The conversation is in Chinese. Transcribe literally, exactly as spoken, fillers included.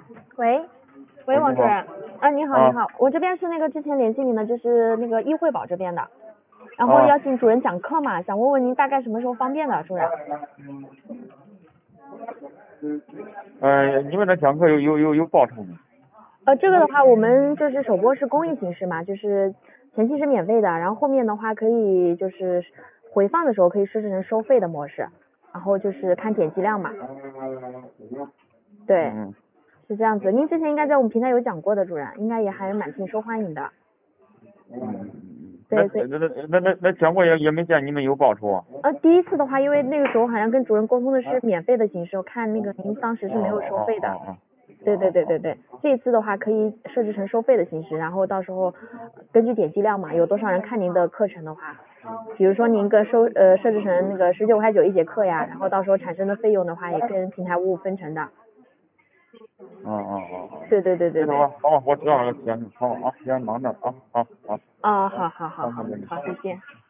喂，喂， 喂， 王主任。 你好。 啊，你好， 啊你好，我这边是那个之前联系您的，就是那个易惠宝这边的，然后啊， 邀请主任讲课嘛，想问问您大概什么时候方便的，主任？ 呃，你们这讲课有有有有报酬吗？ 呃，这个的话，我们就是首播是公益形式嘛，就是前期是免费的，然后后面的话可以就是回放的时候可以设置成收费的模式，然后就是看点击量嘛。对， 嗯是这样子。您之前应该在我们平台有讲过的，主任，应该也还蛮挺受欢迎的。 嗯，那对对。 那那那那那讲过也也没见你们有报酬啊。 呃，第一次的话，因为那个时候好像跟主任沟通的是免费的形式，我看那个您当时是没有收费的。 哦哦哦对对对对对，这一次的话可以设置成收费的形式，然后到时候根据点击量嘛，有多少人看您的课程的话，比如说您个收呃设置成那个十九块九一节课呀，然后到时候产生的费用的话也跟平台五五分成的。 哦哦哦哦。 对对对对对。 知道吧？好吧，我知道了，行，好啊，先忙着啊，好好。 哦，好好好好， 好好好，谢谢。